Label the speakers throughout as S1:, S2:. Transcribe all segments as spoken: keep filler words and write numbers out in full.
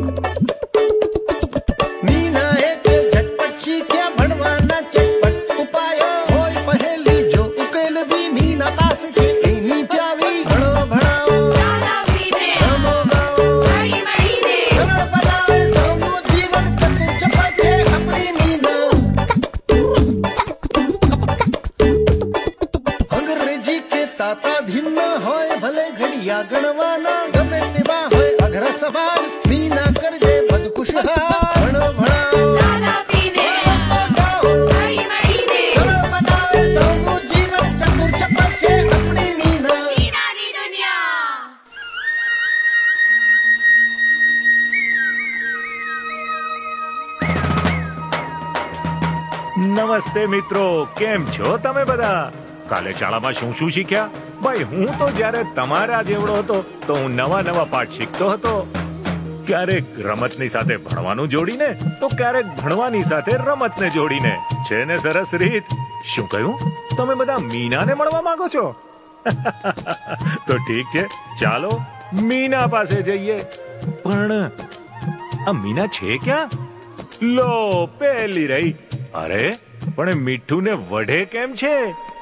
S1: નમસ્તે મિત્રો, કેમ છો તમે બધા? કાલે શાળામાં શું શું શીખ્યા? ભાઈ હું તો જ્યારે તમારા જેવડો હતો તો હું નવા નવા પાઠ શીખતો હતો. ક્યારેક રમતની સાથે ભણવાનું જોડીને તો ક્યારેક ભણવાની સાથે રમતને જોડીને. છે ને સરસ રીત? શું કહ્યું? તમે બધા મીનાને મળવા માંગો છો? તો ઠીક છે, ચાલો મીના પાસે જઈએ. પણ આ મીના છે ક્યાં? લો પેલી રહી. અરે પણ મીઠુને વઢે કેમ છે?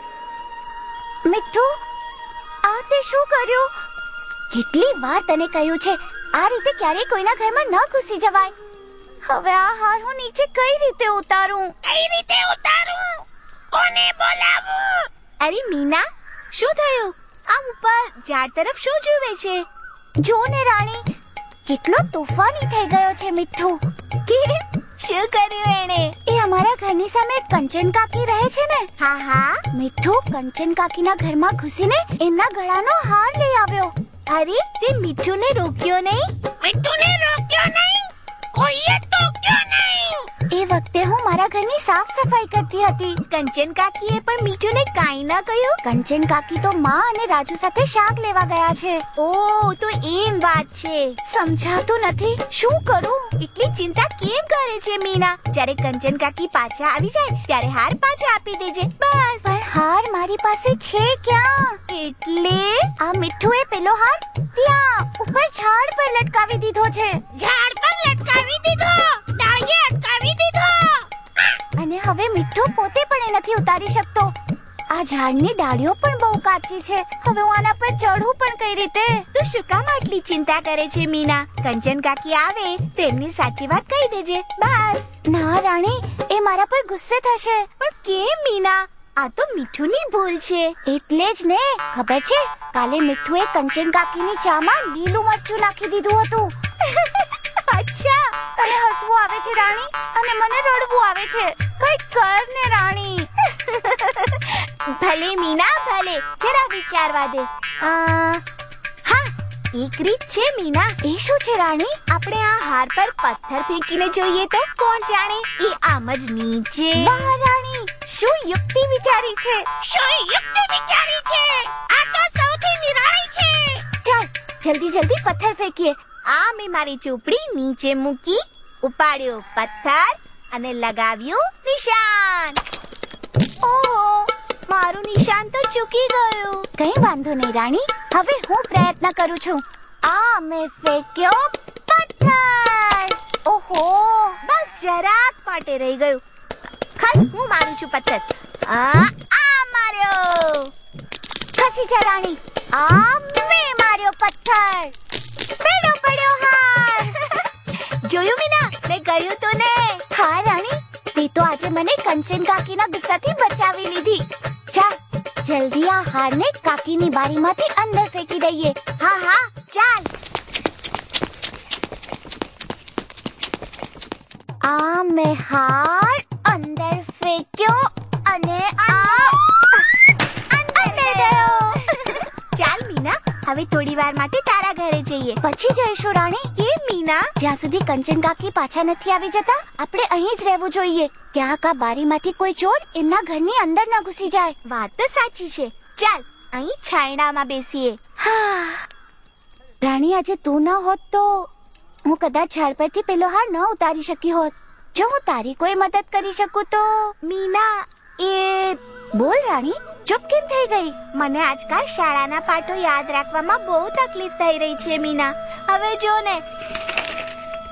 S2: મીઠુ, આ તે શું કર્યું? કેટલી વાર તને કહ્યું છે આ રીતે ક્યારેય કોઈના ઘરમાં ન ઘૂસી જવાય. હવે આ હાર હું નીચે કઈ રીતે ઉતારું? કઈ રીતે ઉતારું? કોને બોલાવું? અરે મીના, શું થયું? આમ ઉપર ઝાડ તરફ શું જુએ છે? જો ને રાણી, કેટલો તોફાની થઈ ગયો છે મીઠુ. કે શું કર્યું એણે? એ અમારા ઘરની સામે કંચન કાકી રહે છે ને? હા હા. મીઠુ કંચન કાકીના ઘરમાં ઘૂસીને એમના ગળાનો હાર લઈ આવ્યો. અરે તે મીઠુને રોક્યો નહીં? મીઠુને રોક્યો નહીં? કોઈએ ટોક્યો નહીં. એ વખતે હું મારા ઘરની સાફ સફાઈ કરતી હતી. કંચન કાકીએ પણ મીઠુને કાઈ ન કહ્યું? કંચન કાકી તો માં અને રાજુ સાથે શાક લેવા ગયા છે. ઓહ, તો એમ વાત છે. સમજાતું નથી, શું કરું? એટલી ચિંતા કેમ કરે છે મીના? જ્યારે કંચન કાકી પાછા આવી જાય ત્યારે હાર પાછા આપી દેજે, બસ. પણ હાર મારી પાસે છે ક્યાં? એટલે આ મીઠુએ પેલો હાર ત્યાં ઉપર ઝાડ પર લટકાવી દીધો છે. ઝાડ પર લટકાવી દીધો? ડાળીએ અટકાવી દીધો? અને હવે મીઠુ પોતે પણ એ નથી ઉતારી શકતો. આ ઝાડની ડાળીઓ પણ બહુ કાચી છે. હવે હું આના પર ચઢું પણ કઈ રીતે? તું શું કામ આટલી ચિંતા કરે છે મીના? કંચન કાકી આવે તો એમની સાચી વાત કહી દેજે, બસ. ના રાણી, એ મારા પર ગુસ્સે થશે. પણ કેમ મીના? આ તો મીઠુની ભૂલ છે. એટલે જ ને. ખબર છે, કાલે મીઠુએ કંચન કાકીની ચામાં લીલું મરચું નાખી દીધું હતું. અચ્છા, તને હસવું આવે છે રાણી અને મને રડવું આવે છે. કઈ કર ને રાણી. ભલે મીના ભલે, જરા વિચારવા દે. હા, એક રીત છે મીના. એ શું છે રાણી? આપણે આ હાર પર પથ્થર ફેંકીને જોઈએ તો કોણ જાણે એ આમ જ નીચે. વાહ રાણી, શું યુક્તિ વિચારી છે. શું યુક્તિ વિચારી છે? આ તો સૌથી નિરાળી છે. ચાલ જલ્દી જલ્દી પથ્થર ફેંકીએ. આ મેં મારી ચોપડી નીચે મૂકી, ઉપાડ્યો પથ્થર અને લગાવ્યું નિશાન. ઓહો, મારું નિશાન તો ચૂકી ગયું. કઈ વાંધો નહીં રાણી, હવે હું પ્રયત્ન કરું છું. આ મેં ફેંક્યો પથ્થર. ઓહો, બસ જરાક માટે રહી ગયું. ખસ, હું મારું છું પથ્થર. આ આ માર્યો. ખસી જા રાણી. આ મેં માર્યો પથ્થર. પડ્યો પડ્યો હાર. જોયું મીના, મેં કહ્યું તો ને. હા રાણી, તે તો આજે મને કંચન કાકીના ગુસ્સાથી બચાવી લીધી. ચાલ જલ્દી આ હારને કાકીની બારીમાંથી અંદર ફેંકી દઈએ. હા હા ચાલ. આ મેં હાર અંદર ફેંક્યો અને આ અંદર ગયો. ચાલ મીના, હવે થોડી વાર માટે તારા ઘરે જઈએ. પછી જઈશું રાણી. કેમ મીના? જ્યાં સુધી કંચન કાકી પાછા નથી આવી જતા આપણે અહીં જ રહેવું જોઈએ. ક્યાંક આ બારીમાંથી કોઈ ચોર એમના ઘરની અંદર ન ઘૂસી જાય. વાત તો સાચી છે. ચાલ અહીં છાયડામાં બેસીએ. હા રાણી, આજે તું ન હોત તો હું કદાચ ઝાડ પરથી પેલો હાર ન ઉતારી શકી હોત. જો હું તારી કોઈ મદદ કરી શકું તો. મીના, એ બોલ રાણી, ચૂપ કેમ થઈ ગઈ? મને આજકાલ શાળાના પાઠો યાદ રાખવામાં બહુ તકલીફ થઈ રહી છે મીના. હવે જો ને.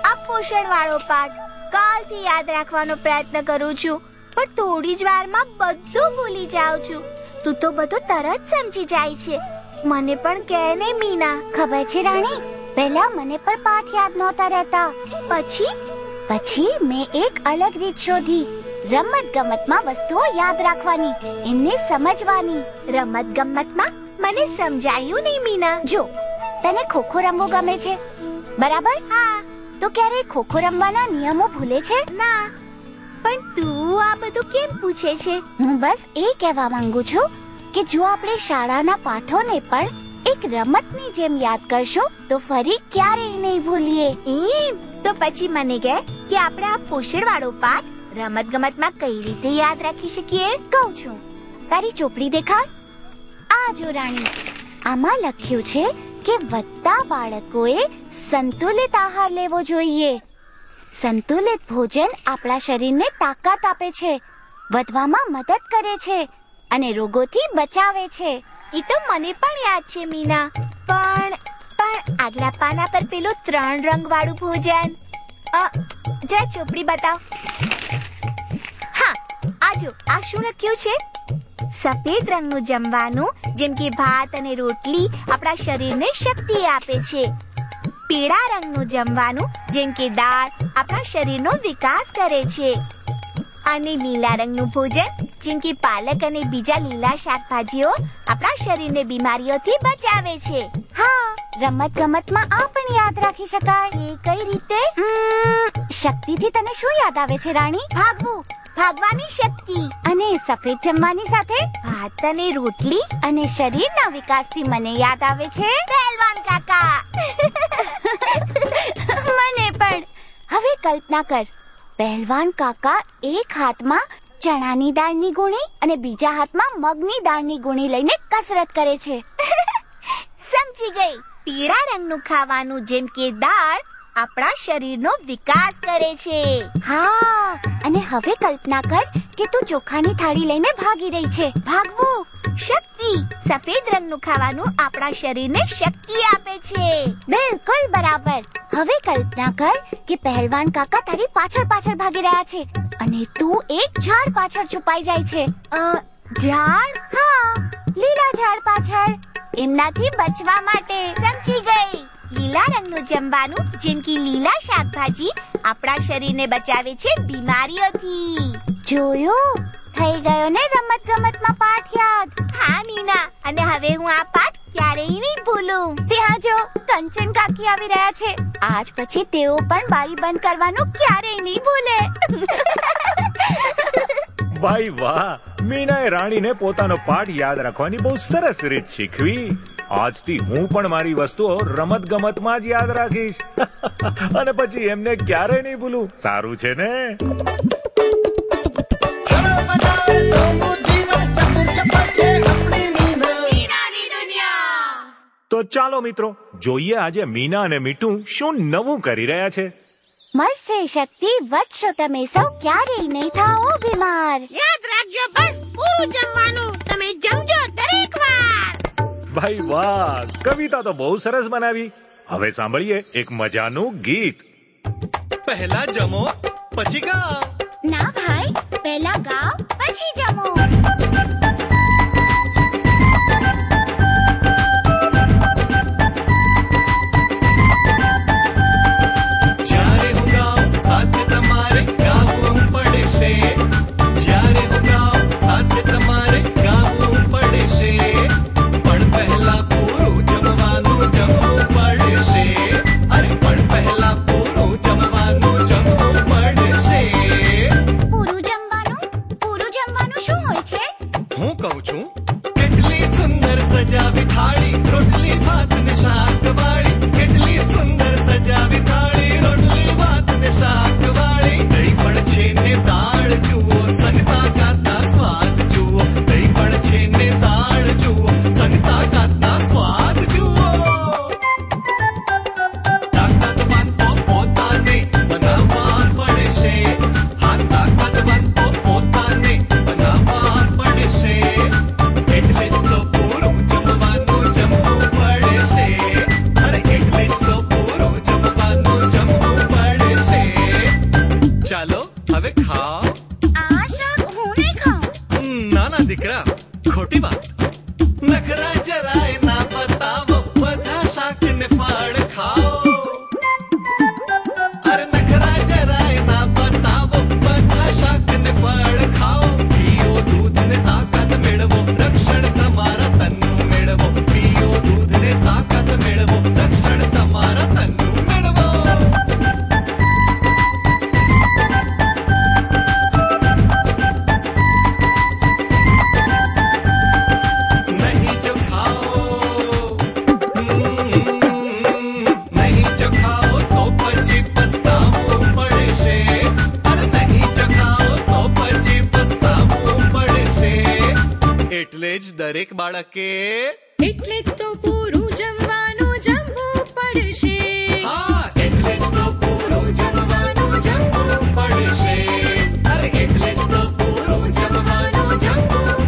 S2: આ પોષણ વાળો પાઠ કાલથી યાદ રાખવાનો પ્રયત્ન કરું છું, પણ થોડી જ વારમાં બધું ભૂલી જાઉં છું. તું તો બધું તરત સમજી જાય છે. મને પણ કહે ને મીના. ખબર છે રાણી, પહેલા મને પણ પાઠ યાદ નહોતા રહેતા. પછી પછી મેં એક અલગ રીત શોધી. રમત ગમતમાં વસ્તુઓ યાદ રાખવાની, એમને સમજવાની. રમત ગમતમાં? મને સમજાયું નહીં મીના. જો, તને ખોખો રમવો ગમે છે, બરાબર? હા. તો ક્યારે ખોખો રમવાના નિયમો ભૂલે છે? ના. પણ તું આ બધું કેમ પૂછે છે? હું બસ એ કહેવા માંગુ છું કે જો આપણે શાળાના પાઠોને પણ એક રમતની જેમ યાદ કરશું તો ફરી ક્યારેય નહીં ભૂલીએ. એમ? તો પછી મને કહે કે આપણે આ પોષણ વાળો પાઠ રમત ગમતમાં કઈ રીતે યાદ રાખી શકીએ? કહું છું. તારી ચોપડી દેખાડ. આ જો રાણી, આમાં લખ્યું છે કે વધતા બાળકોએ સંતુલિત આહાર લેવો જોઈએ. સંતુલિત ભોજન આપણા શરીરને તાકાત આપે છે, વધવામાં મદદ કરે છે અને રોગોથી બચાવે છે. એ તો મને પણ યાદ છે મીના. પણ પણ આગલા પાના પર પેલું ત્રણ રંગ વાળું ભોજન, જરા ચોપડી બતાવ. હા, આ જો, આ શું લખ્યું છે? સફેદ રંગનું જમવાનું, જેમ કે ભાત અને રોટલી, આપણા શરીરને શક્તિ આપે છે. પીળા રંગનું જમવાનું, જેમ કે દાળ, આપણા શરીરનો વિકાસ કરે છે. અને લીલા રંગનું ભોજન, જેમ કે પાલક અને બીજા લીલા શાકભાજીઓ, આપણા શરીરને બીમારીઓથી બચાવે છે. હા, રમત ગમતમાં આ પણ યાદ રાખી શકાય. એ કઈ રીતે? શક્તિથી તને શું યાદ આવે છે રાણી? ભાગવું, ભાગવાની શક્તિ. અને સફેદ જમવાની સાથે ભાત અને રોટલી. અને શરીરના વિકાસથી મને યાદ આવે છે પહેલવાન કાકા. મને પણ. હવે કલ્પના કર, પહેલવાન કાકા એક હાથમાં ચણાની દાળની ગુણી અને બીજા હાથમાં મગની દાળની ગુણી લઈને કસરત કરે છે. સમજી ગઈ. પીળા રંગનું ખાવાનું, જેમ કે દાળ, આપણા શરીરનો વિકાસ કરે છે. હા, અને હવે કલ્પના કર કે તું ચોખાની થાળી લઈને ભાગી રહી છે. ભાગવું, શક્તિ. સફેદ રંગનું ખાવાનું આપણા શરીરને શક્તિ આપે છે. બિલકુલ બરાબર. હવે કલ્પના કર કે પહેલવાન કાકા તારી પાછળ પાછળ ભાગી રહ્યા છે અને તું એક ઝાડ પાછળ છુપાઈ જાય છે. ઝાડ? હા, લીલા ઝાડ પાછળ, એમનાથી બચવા માટે. સમજી ગઈ. લીલા રંગનું જમવાનું, જેમ કે લીલા શાકભાજી, આપણા શરીરને બચાવે છે બીમારીઓથી. જોયું? થઈ ગયો ને રમત ગમતમાં પાઠ યાદ. હા મીના, અને હવે હું આ પાઠ ક્યારેય નહીં ભૂલું. ત્યાં જો, કંચન કાકી આવી રહ્યા છે. આજ પછી તેઓ પણ બારી બંધ કરવાનું ક્યારેય નહીં ભૂલે.
S1: ભાઈ વાહ, મીનાએ રાણીને પોતાનો પાઠ યાદ રાખવાની બહુ સરસ રીત શીખવી. આજથી હું પણ મારી વસ્તુઓ રમત ગમતમાં જ યાદ રાખીશ. અને પછી એમને ક્યારેય નહીં ભૂલું. સારું છે ને? તો ચાલો મિત્રો, જોઈએ આજે મીના અને મીઠુ શું નવું કરી રહ્યા છે.
S2: મળશે શક્તિ, વધશો તમે સૌ, ક્યારેય નહીં થાઓ બીમાર.
S3: યાદ રાખજો, બસ પૂરું જમવાનું. તમે જમજો દરેક વાર.
S1: ભાઈ વાહ, કવિતા તો બહુ સરસ બનાવી. હવે સાંભળીએ એક મજાનું ગીત.
S4: પહેલા જમો પછી ગાઓ.
S2: ના ભાઈ, પહેલા ગાઓ પછી જમો.
S4: જ્યારે હું ગાઉં સાથે તમારે ગાવું પડશે. જ્યારે હું ગાઉં સાથે તમારે ગાવું પડશે. પણ પહેલા પૂરું જમવાનું જમવું પડશે. અરે પણ પહેલા પૂરું જમવાનું જમવું પડશે.
S2: પૂરું જમવાનું? પૂરું જમવાનું શું હોય
S4: દરેક બાળકે
S5: એટલે તો પૂરું જમવાનું જમવું પડશે.
S4: હા એટલે જ તો પૂરું જમવાનું જમવું પડશે. અરે એટલે જ તો પૂરું જમવાનું જમવું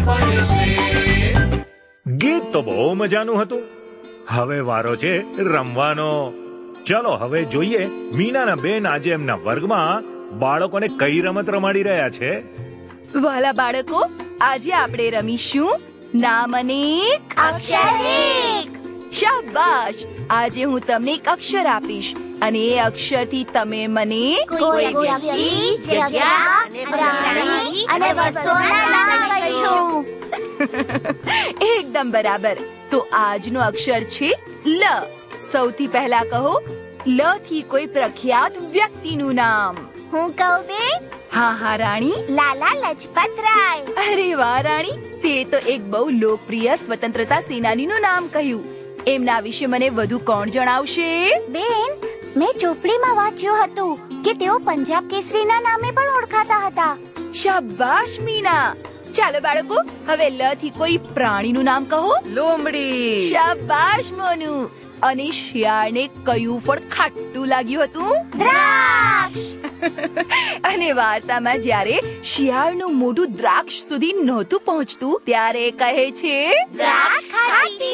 S4: પડશે.
S1: ગીત તો બહુ મજાનું હતું. હવે વારો છે રમવાનો. ચલો હવે જોઈએ મીનાના બેન આજે એમના વર્ગમાં બાળકોને કઈ રમત રમાડી રહ્યા છે.
S5: વાલા બાળકો, આજે આપણે રમીશું નામ અને
S2: અક્ષર એક.
S5: શાબાશ. આજે હું તમને એક અક્ષર આપીશ અને એ અક્ષરથી તમે મને
S2: કોઈ વ્યક્તિ, જગ્યા, પ્રાણી અને વસ્તુઓના નામ કહીશું.
S5: એકદમ બરાબર. તો આજનો અક્ષર છે લ. સૌથી પહેલા કહો લ થી કોઈ પ્રખ્યાત વ્યક્તિનું નામ.
S2: હું કહું બેન?
S5: હા હા રાણી.
S2: લાલા લજપત રાય.
S5: અરે વાહ રાણી, તે તો એક બહુ લોકપ્રિય સ્વતંત્રતા સેનાનીનું નામ કહ્યું. એમના વિશે મને વધુ કોણ જણાવશે?
S2: બેન, મેં ચોપડીમાં વાંચ્યું હતું કે તેઓ પંજાબ કેસરીના નામે પણ ઓળખાતા હતા.
S5: શાબાશ મીના. ચાલો બાળકો, હવે લ થી કોઈ પ્રાણીનું નામ કહો.
S6: લોમડી.
S5: શાબાશ મોનુ. અને શિયાળને કયું ફળ ખાટું લાગ્યું હતું?
S2: દ્રાક્ષ.
S5: અને વાર્તામાં જ્યારે શિયાળનું મોઢું દ્રાક્ષ સુધી નહોતું પહોંચતું ત્યારે કહે છે
S2: દ્રાક્ષ ખાટી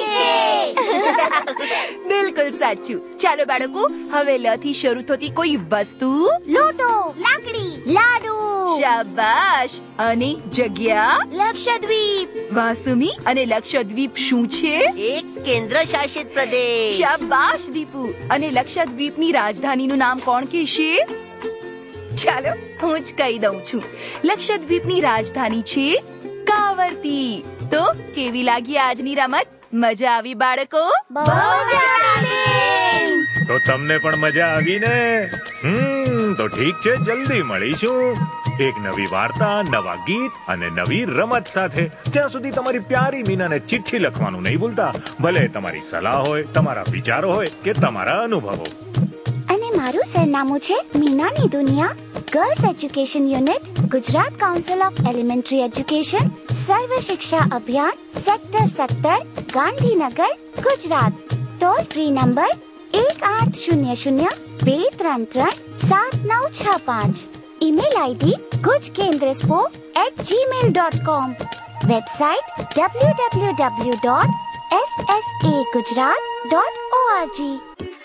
S2: છે.
S5: બિલકુલ સાચું. ચાલો બાળકો, હવે લ થી શરૂ થતી કોઈ વસ્તુ.
S2: લોટો, લાકડી, લાડુ.
S5: શાબાશ. અને જગ્યા?
S2: લક્ષદ્વીપ.
S5: વાસુમી, અને લક્ષદ્વીપ શું છે?
S6: એક કેન્દ્ર શાસિત પ્રદેશ.
S5: શાબાશ દીપુ. અને લક્ષદ્વીપની રાજધાનીનું નામ કોણ કહેશે? ચાલો હું જ કહી દઉં છું. લક્ષદ્વીપની રાજધાની છે કાવરતી. તો કેવી લાગી આજની રમત? મજા આવી બાળકો?
S2: બહુ મજા આવી.
S1: તો તમને પણ મજા આવી ને? હમ તો ઠીક છે, જલ્દી મળીશું એક નવી વાર્તા, નવા ગીત અને નવી રમત સાથે. ત્યાં સુધી તમારી પ્યારી મીનાને ચિઠ્ઠી લખવાનું નહીં ભૂલતા. ભલે તમારી સલાહ હોય, તમારા વિચારો હોય કે તમારા અનુભવો.
S2: અને મારું સરનામું છે મીનાની દુનિયા, girls education unit, Gujarat council of elementary education, Sarva Shiksha Abhiyan, sector સત્તર, Gandhinagar, Gujarat. Toll free number એક આઠ શૂન્ય શૂન્ય બે ત્રણ ત્રણ સાત નવ છ પાંચ. ઈમેલ આઈડી ગુજકેન્દ્રસ્પો at Gmail dot com. Website W W W dot S S A Gujarat dot O R G.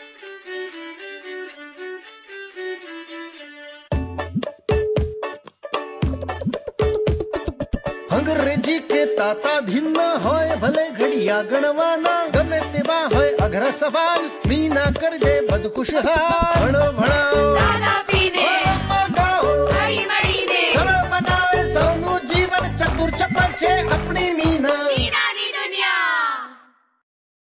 S7: અંગ્રેજી કે તાતાધીન હોય ભલે ઘડિયા ગણવાના, ગમે તેવા હોય અઘરા સવાલ, મીના કર દે બધ ખુશહાલ. ભણો ભણાવો
S5: દાદા પીને
S7: મગાવો,
S5: હળી મળીને
S7: સરળ બનાવે સૌનું જીવન, ચતુર ચપળ છે આપણી મીના.